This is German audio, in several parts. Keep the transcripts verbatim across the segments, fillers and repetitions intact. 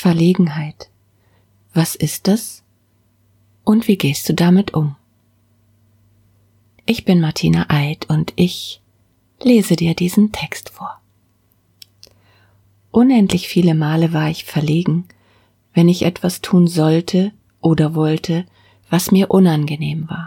Verlegenheit. Was ist das? Und wie gehst du damit um? Ich bin Martina Eid und ich lese dir diesen Text vor. Unendlich viele Male war ich verlegen, wenn ich etwas tun sollte oder wollte, was mir unangenehm war.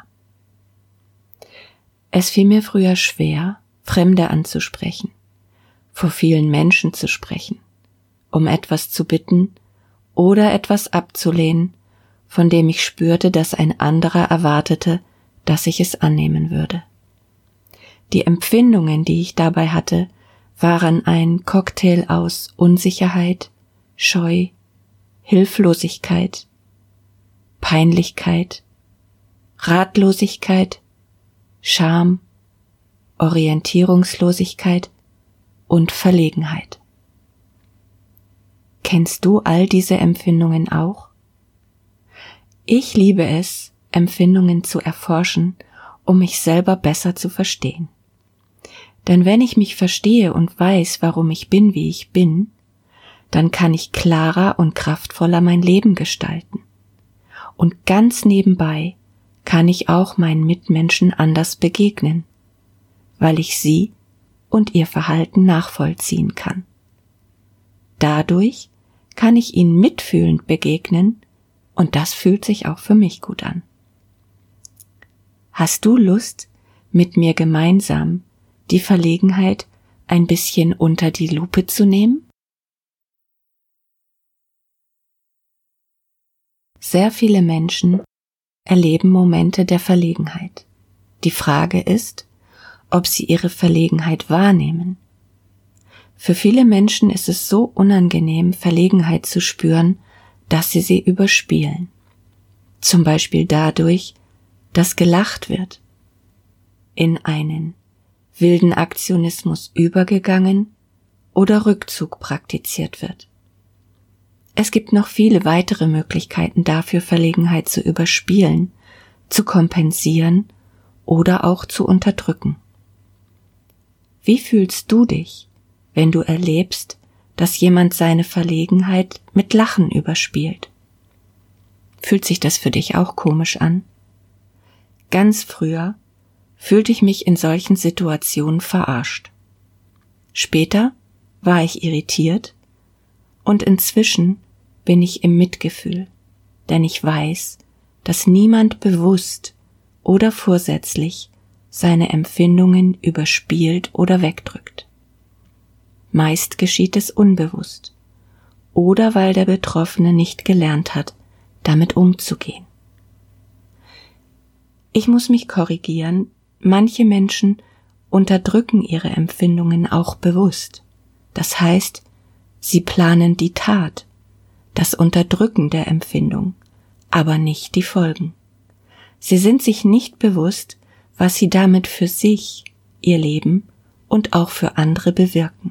Es fiel mir früher schwer, Fremde anzusprechen, vor vielen Menschen zu sprechen, um etwas zu bitten oder etwas abzulehnen, von dem ich spürte, dass ein anderer erwartete, dass ich es annehmen würde. Die Empfindungen, die ich dabei hatte, waren ein Cocktail aus Unsicherheit, Scheu, Hilflosigkeit, Peinlichkeit, Ratlosigkeit, Scham, Orientierungslosigkeit und Verlegenheit. Kennst du all diese Empfindungen auch? Ich liebe es, Empfindungen zu erforschen, um mich selber besser zu verstehen. Denn wenn ich mich verstehe und weiß, warum ich bin, wie ich bin, dann kann ich klarer und kraftvoller mein Leben gestalten. Und ganz nebenbei kann ich auch meinen Mitmenschen anders begegnen, weil ich sie und ihr Verhalten nachvollziehen kann. Dadurch kann ich ihnen mitfühlend begegnen und das fühlt sich auch für mich gut an. Hast du Lust, mit mir gemeinsam die Verlegenheit ein bisschen unter die Lupe zu nehmen? Sehr viele Menschen erleben Momente der Verlegenheit. Die Frage ist, ob sie ihre Verlegenheit wahrnehmen. Für viele Menschen ist es so unangenehm, Verlegenheit zu spüren, dass sie sie überspielen. Zum Beispiel dadurch, dass gelacht wird, in einen wilden Aktionismus übergegangen oder Rückzug praktiziert wird. Es gibt noch viele weitere Möglichkeiten dafür, Verlegenheit zu überspielen, zu kompensieren oder auch zu unterdrücken. Wie fühlst du dich, wenn du erlebst, dass jemand seine Verlegenheit mit Lachen überspielt? Fühlt sich das für dich auch komisch an? Ganz früher fühlte ich mich in solchen Situationen verarscht. Später war ich irritiert und inzwischen bin ich im Mitgefühl, denn ich weiß, dass niemand bewusst oder vorsätzlich seine Empfindungen überspielt oder wegdrückt. Meist geschieht es unbewusst oder weil der Betroffene nicht gelernt hat, damit umzugehen. Ich muss mich korrigieren, manche Menschen unterdrücken ihre Empfindungen auch bewusst. Das heißt, sie planen die Tat, das Unterdrücken der Empfindung, aber nicht die Folgen. Sie sind sich nicht bewusst, was sie damit für sich, ihr Leben und auch für andere bewirken.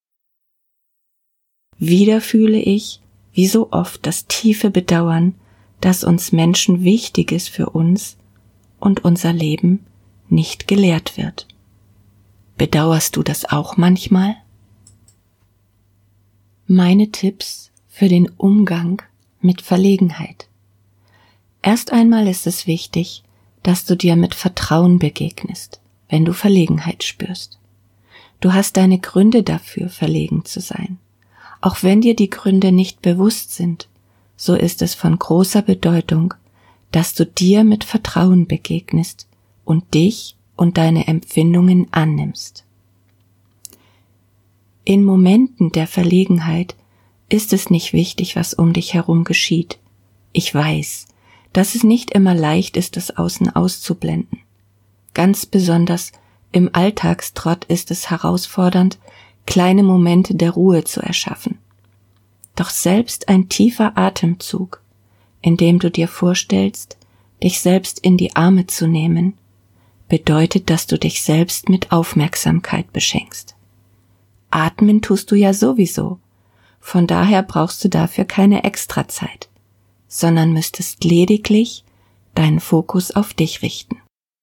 Wieder fühle ich, wie so oft, das tiefe Bedauern, dass uns Menschen Wichtiges für uns und unser Leben nicht gelehrt wird. Bedauerst du das auch manchmal? Meine Tipps für den Umgang mit Verlegenheit. Erst einmal ist es wichtig, dass du dir mit Vertrauen begegnest, wenn du Verlegenheit spürst. Du hast deine Gründe dafür, verlegen zu sein. Auch wenn dir die Gründe nicht bewusst sind, so ist es von großer Bedeutung, dass du dir mit Vertrauen begegnest und dich und deine Empfindungen annimmst. In Momenten der Verlegenheit ist es nicht wichtig, was um dich herum geschieht. Ich weiß, dass es nicht immer leicht ist, das Außen auszublenden. Ganz besonders im Alltagstrott ist es herausfordernd, kleine Momente der Ruhe zu erschaffen. Doch selbst ein tiefer Atemzug, in dem du dir vorstellst, dich selbst in die Arme zu nehmen, bedeutet, dass du dich selbst mit Aufmerksamkeit beschenkst. Atmen tust du ja sowieso, von daher brauchst du dafür keine Extrazeit, sondern müsstest lediglich deinen Fokus auf dich richten.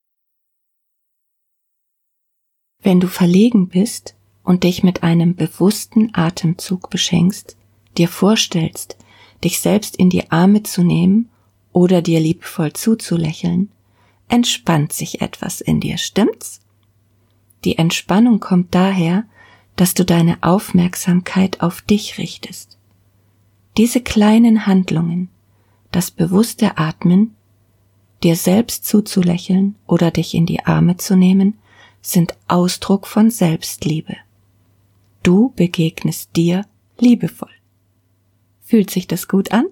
Wenn du verlegen bist und dich mit einem bewussten Atemzug beschenkst, dir vorstellst, dich selbst in die Arme zu nehmen oder dir liebevoll zuzulächeln, entspannt sich etwas in dir, stimmt's? Die Entspannung kommt daher, dass du deine Aufmerksamkeit auf dich richtest. Diese kleinen Handlungen, das bewusste Atmen, dir selbst zuzulächeln oder dich in die Arme zu nehmen, sind Ausdruck von Selbstliebe. Du begegnest dir liebevoll. Fühlt sich das gut an?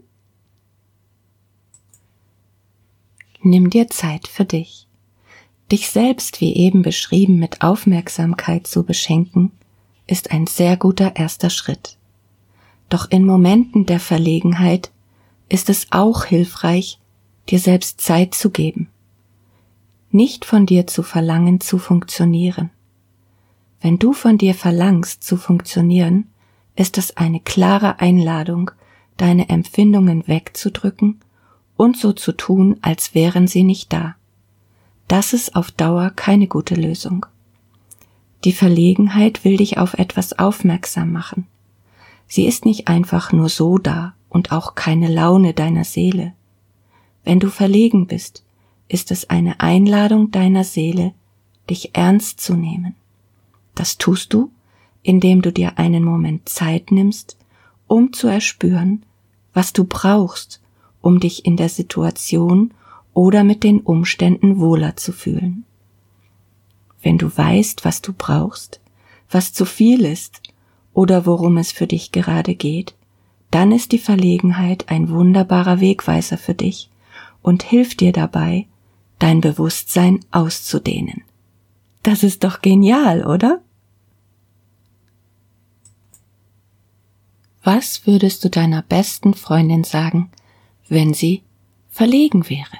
Nimm dir Zeit für dich. Dich selbst, wie eben beschrieben, mit Aufmerksamkeit zu beschenken, ist ein sehr guter erster Schritt. Doch in Momenten der Verlegenheit ist es auch hilfreich, dir selbst Zeit zu geben. Nicht von dir zu verlangen, zu funktionieren. Wenn du von dir verlangst, zu funktionieren, ist es eine klare Einladung, deine Empfindungen wegzudrücken und so zu tun, als wären sie nicht da. Das ist auf Dauer keine gute Lösung. Die Verlegenheit will dich auf etwas aufmerksam machen. Sie ist nicht einfach nur so da und auch keine Laune deiner Seele. Wenn du verlegen bist, ist es eine Einladung deiner Seele, dich ernst zu nehmen. Das tust du, indem du dir einen Moment Zeit nimmst, um zu erspüren, was du brauchst, um dich in der Situation oder mit den Umständen wohler zu fühlen. Wenn du weißt, was du brauchst, was zu viel ist oder worum es für dich gerade geht, dann ist die Verlegenheit ein wunderbarer Wegweiser für dich und hilft dir dabei, dein Bewusstsein auszudehnen. Das ist doch genial, oder? Was würdest du deiner besten Freundin sagen, wenn sie verlegen wäre?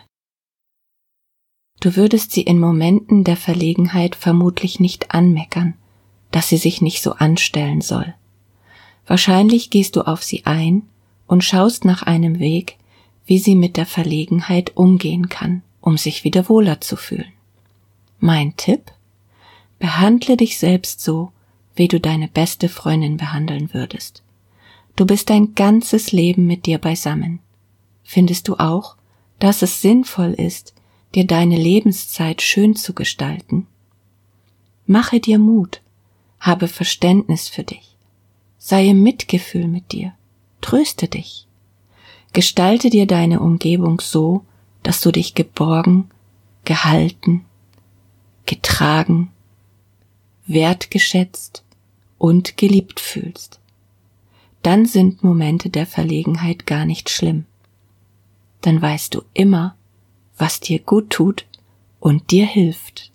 Du würdest sie in Momenten der Verlegenheit vermutlich nicht anmeckern, dass sie sich nicht so anstellen soll. Wahrscheinlich gehst du auf sie ein und schaust nach einem Weg, wie sie mit der Verlegenheit umgehen kann, um sich wieder wohler zu fühlen. Mein Tipp? Behandle dich selbst so, wie du deine beste Freundin behandeln würdest. Du bist dein ganzes Leben mit dir beisammen. Findest du auch, dass es sinnvoll ist, dir deine Lebenszeit schön zu gestalten? Mache dir Mut, habe Verständnis für dich, sei im Mitgefühl mit dir, tröste dich. Gestalte dir deine Umgebung so, dass du dich geborgen, gehalten, getragen, wertgeschätzt und geliebt fühlst. Dann sind Momente der Verlegenheit gar nicht schlimm. Dann weißt du immer, was dir gut tut und dir hilft.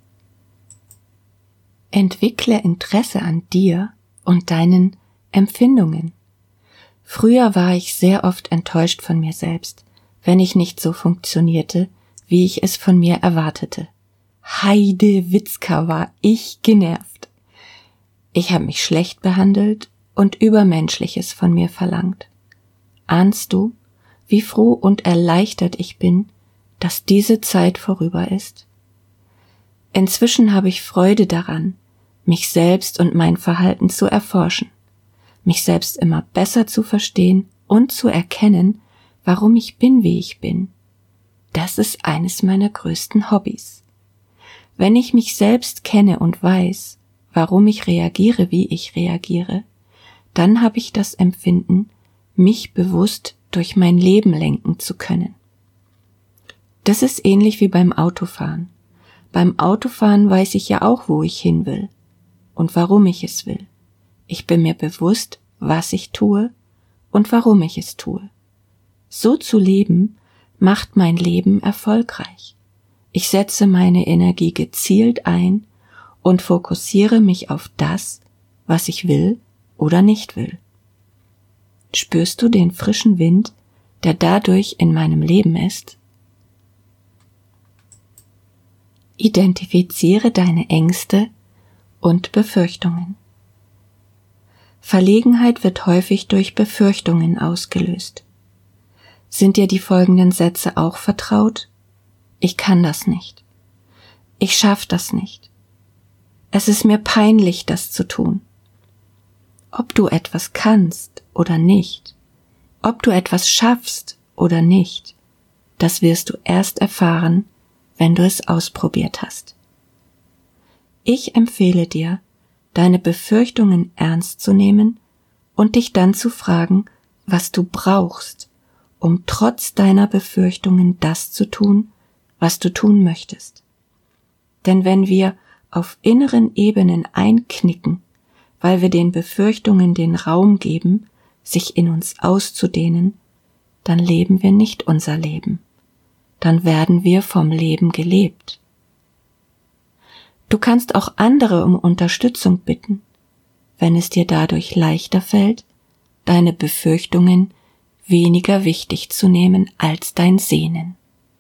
Entwickle Interesse an dir und deinen Empfindungen. Früher war ich sehr oft enttäuscht von mir selbst, wenn ich nicht so funktionierte, wie ich es von mir erwartete. Heide Witzka, war ich genervt. Ich habe mich schlecht behandelt und Übermenschliches von mir verlangt. Ahnst du, wie froh und erleichtert ich bin, dass diese Zeit vorüber ist? Inzwischen habe ich Freude daran, mich selbst und mein Verhalten zu erforschen, mich selbst immer besser zu verstehen und zu erkennen, warum ich bin, wie ich bin. Das ist eines meiner größten Hobbys. Wenn ich mich selbst kenne und weiß, warum ich reagiere, wie ich reagiere, dann habe ich das Empfinden, mich bewusst durch mein Leben lenken zu können. Das ist ähnlich wie beim Autofahren. Beim Autofahren weiß ich ja auch, wo ich hin will und warum ich es will. Ich bin mir bewusst, was ich tue und warum ich es tue. So zu leben, macht mein Leben erfolgreich. Ich setze meine Energie gezielt ein und fokussiere mich auf das, was ich will oder nicht will. Spürst du den frischen Wind, der dadurch in meinem Leben ist? Identifiziere deine Ängste und Befürchtungen. Verlegenheit wird häufig durch Befürchtungen ausgelöst. Sind dir die folgenden Sätze auch vertraut? Ich kann das nicht. Ich schaff das nicht. Es ist mir peinlich, das zu tun. Ob du etwas kannst oder nicht, Ob du etwas schaffst oder nicht, das wirst du erst erfahren, wenn du es ausprobiert hast. Ich empfehle dir, deine Befürchtungen ernst zu nehmen und dich dann zu fragen, was du brauchst, um trotz deiner Befürchtungen das zu tun, was du tun möchtest. Denn wenn wir auf inneren Ebenen einknicken, weil wir den Befürchtungen den Raum geben, sich in uns auszudehnen, dann leben wir nicht unser Leben. Dann werden wir vom Leben gelebt. Du kannst auch andere um Unterstützung bitten, wenn es dir dadurch leichter fällt, deine Befürchtungen weniger wichtig zu nehmen als dein Sehnen.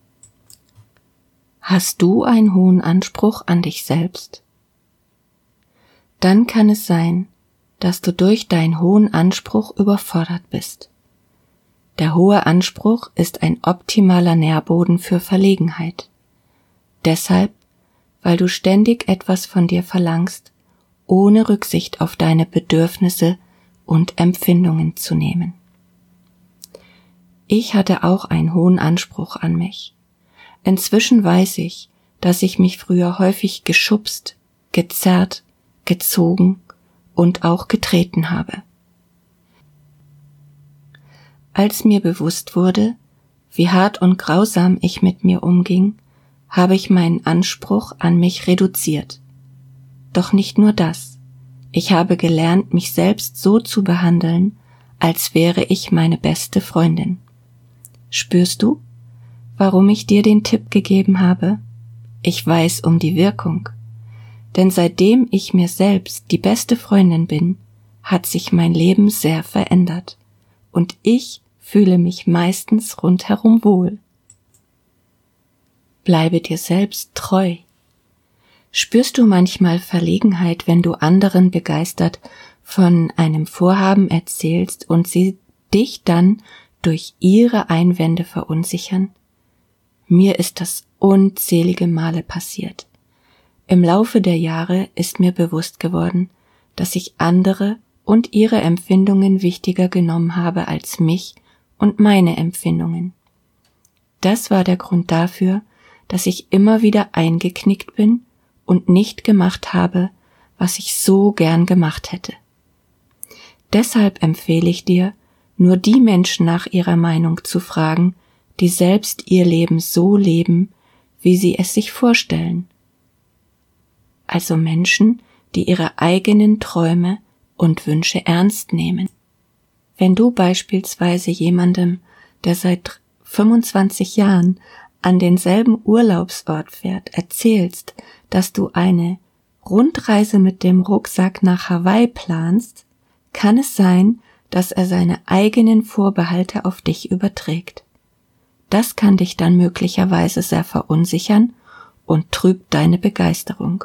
Hast du einen hohen Anspruch an dich selbst? Dann kann es sein, dass du durch deinen hohen Anspruch überfordert bist. Der hohe Anspruch ist ein optimaler Nährboden für Verlegenheit. Deshalb, weil du ständig etwas von dir verlangst, ohne Rücksicht auf deine Bedürfnisse und Empfindungen zu nehmen. Ich hatte auch einen hohen Anspruch an mich. Inzwischen weiß ich, dass ich mich früher häufig geschubst, gezerrt, gezogen und auch getreten habe. Als mir bewusst wurde, wie hart und grausam ich mit mir umging, habe ich meinen Anspruch an mich reduziert. Doch nicht nur das. Ich habe gelernt, mich selbst so zu behandeln, als wäre ich meine beste Freundin. Spürst du, warum ich dir den Tipp gegeben habe? Ich weiß um die Wirkung. Denn seitdem ich mir selbst die beste Freundin bin, hat sich mein Leben sehr verändert. Und ich fühle mich meistens rundherum wohl. Bleibe dir selbst treu. Spürst du manchmal Verlegenheit, wenn du anderen begeistert von einem Vorhaben erzählst und sie dich dann durch ihre Einwände verunsichern? Mir ist das unzählige Male passiert. Im Laufe der Jahre ist mir bewusst geworden, dass ich andere und ihre Empfindungen wichtiger genommen habe als mich und meine Empfindungen. Das war der Grund dafür, dass ich immer wieder eingeknickt bin und nicht gemacht habe, was ich so gern gemacht hätte. Deshalb empfehle ich dir, nur die Menschen nach ihrer Meinung zu fragen, die selbst ihr Leben so leben, wie sie es sich vorstellen. Also Menschen, die ihre eigenen Träume und Wünsche ernst nehmen. Wenn du beispielsweise jemandem, der seit fünfundzwanzig Jahren an denselben Urlaubsort fährt, erzählst, dass du eine Rundreise mit dem Rucksack nach Hawaii planst, kann es sein, dass er seine eigenen Vorbehalte auf dich überträgt. Das kann dich dann möglicherweise sehr verunsichern und trübt deine Begeisterung.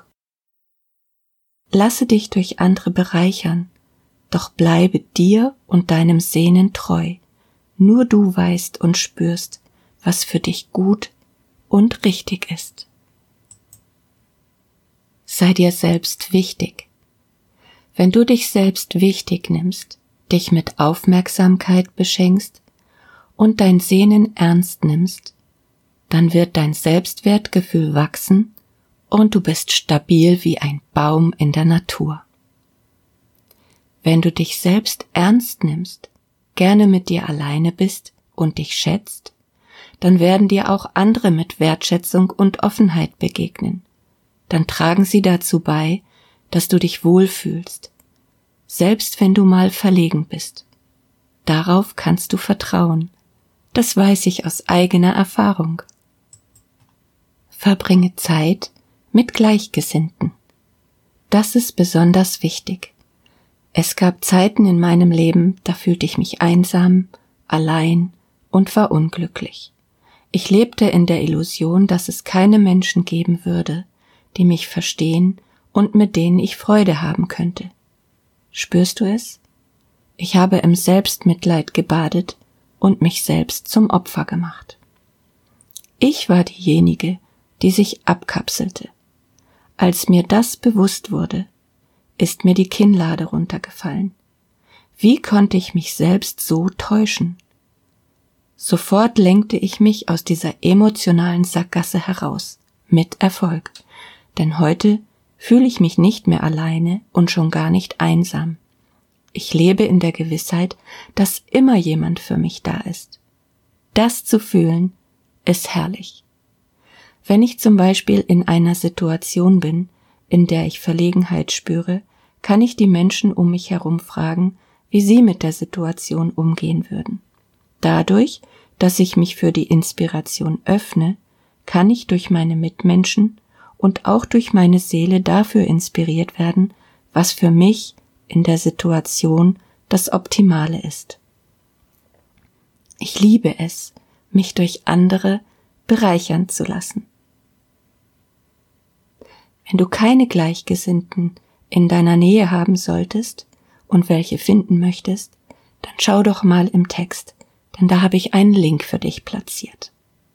Lasse dich durch andere bereichern, doch bleibe dir und deinem Sehnen treu. Nur du weißt und spürst, was für dich gut und richtig ist. Sei dir selbst wichtig. Wenn du dich selbst wichtig nimmst, dich mit Aufmerksamkeit beschenkst und dein Sehnen ernst nimmst, dann wird dein Selbstwertgefühl wachsen und du bist stabil wie ein Baum in der Natur. Wenn du dich selbst ernst nimmst, gerne mit dir alleine bist und dich schätzt, dann werden dir auch andere mit Wertschätzung und Offenheit begegnen. Dann tragen sie dazu bei, dass du dich wohlfühlst, selbst wenn du mal verlegen bist. Darauf kannst du vertrauen. Das weiß ich aus eigener Erfahrung. Verbringe Zeit mit Gleichgesinnten. Das ist besonders wichtig. Es gab Zeiten in meinem Leben, da fühlte ich mich einsam, allein und war unglücklich. Ich lebte in der Illusion, dass es keine Menschen geben würde, die mich verstehen und mit denen ich Freude haben könnte. Spürst du es? Ich habe im Selbstmitleid gebadet und mich selbst zum Opfer gemacht. Ich war diejenige, die sich abkapselte. Als mir das bewusst wurde, ist mir die Kinnlade runtergefallen. Wie konnte ich mich selbst so täuschen? Sofort lenkte ich mich aus dieser emotionalen Sackgasse heraus, mit Erfolg, denn heute fühle ich mich nicht mehr alleine und schon gar nicht einsam. Ich lebe in der Gewissheit, dass immer jemand für mich da ist. Das zu fühlen, ist herrlich. Wenn ich zum Beispiel in einer Situation bin, in der ich Verlegenheit spüre, kann ich die Menschen um mich herum fragen, wie sie mit der Situation umgehen würden. Dadurch, dass ich mich für die Inspiration öffne, kann ich durch meine Mitmenschen und auch durch meine Seele dafür inspiriert werden, was für mich in der Situation das Optimale ist. Ich liebe es, mich durch andere bereichern zu lassen. Wenn du keine Gleichgesinnten in deiner Nähe haben solltest und welche finden möchtest, dann schau doch mal im Text, denn da habe ich einen Link für dich platziert.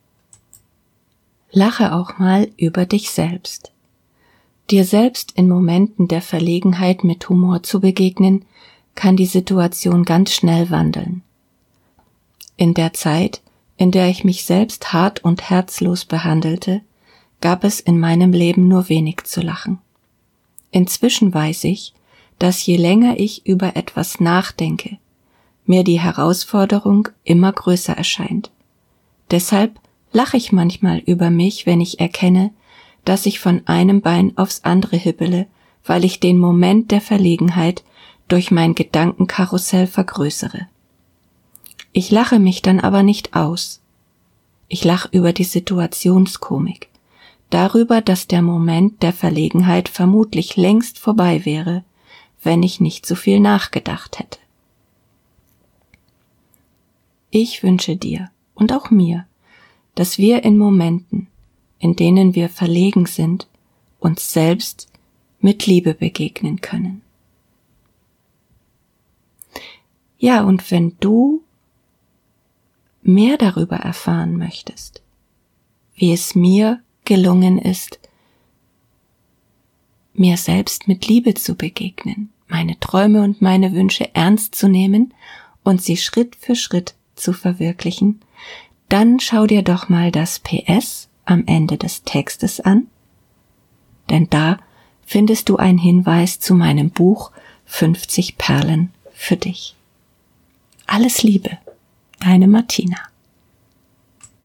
Lache auch mal über dich selbst. Dir selbst in Momenten der Verlegenheit mit Humor zu begegnen, kann die Situation ganz schnell wandeln. In der Zeit, in der ich mich selbst hart und herzlos behandelte, gab es in meinem Leben nur wenig zu lachen. Inzwischen weiß ich, dass je länger ich über etwas nachdenke, mir die Herausforderung immer größer erscheint. Deshalb lache ich manchmal über mich, wenn ich erkenne, dass ich von einem Bein aufs andere hibbele, weil ich den Moment der Verlegenheit durch mein Gedankenkarussell vergrößere. Ich lache mich dann aber nicht aus. Ich lache über die Situationskomik, darüber, dass der Moment der Verlegenheit vermutlich längst vorbei wäre, wenn ich nicht so viel nachgedacht hätte. Ich wünsche dir und auch mir, dass wir in Momenten, in denen wir verlegen sind, uns selbst mit Liebe begegnen können. Ja, und wenn du mehr darüber erfahren möchtest, wie es mir gelungen ist, mir selbst mit Liebe zu begegnen, meine Träume und meine Wünsche ernst zu nehmen und sie Schritt für Schritt zu verwirklichen, dann schau dir doch mal das P S am Ende des Textes an, denn da findest du einen Hinweis zu meinem Buch fünfzig Perlen für dich. Alles Liebe, deine Martina.